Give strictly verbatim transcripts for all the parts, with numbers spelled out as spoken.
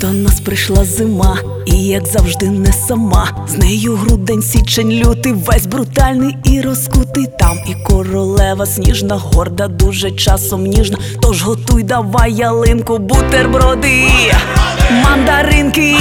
До нас прийшла зима, і як завжди не сама. З нею грудень, січень, лютий, весь брутальний і розкутий. Там і королева сніжна, горда, дуже часом ніжна. Тож готуй давай ялинку, бутерброди, мандаринки.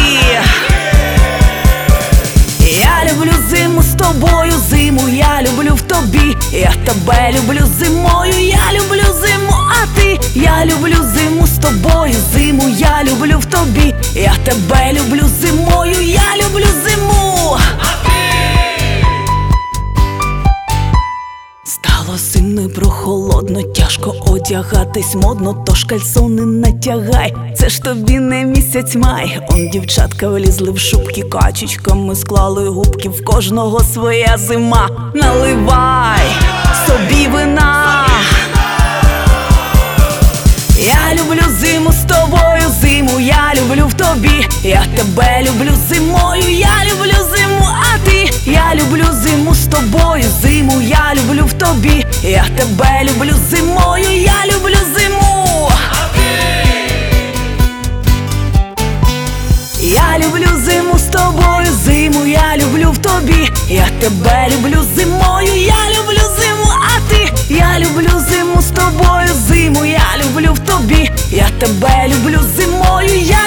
Я люблю зиму з тобою, зиму я люблю в тобі. Я тебе люблю зимою, я люблю зиму, а ти? Я люблю зиму з тобою, зиму я люблю в тобі. Я тебе люблю зимою, я люблю зиму, а ти? Стало зимно й прохолодно, тяжко одягатись модно, тож кальсони натягай, це ж тобі не місяць май. Он дівчатка влізли в шубки, качечками склали губки, в кожного своя зима. Наливай собі вина. Я люблю зиму з тобою, зиму я люблю в тобі. Я тебе люблю зимою, я люблю зиму, а ти? Я люблю зиму з тобою, зиму я люблю в тобі. Я тебе люблю зимою, я люблю зиму, а ти? Я люблю зиму з тобою, зиму я люблю в тобі. Я тебе люблю зимою, я люблю зиму, а ти? Я люблю зиму з тобою, зиму я люблю в тобі. Я тебе люблю зимою, я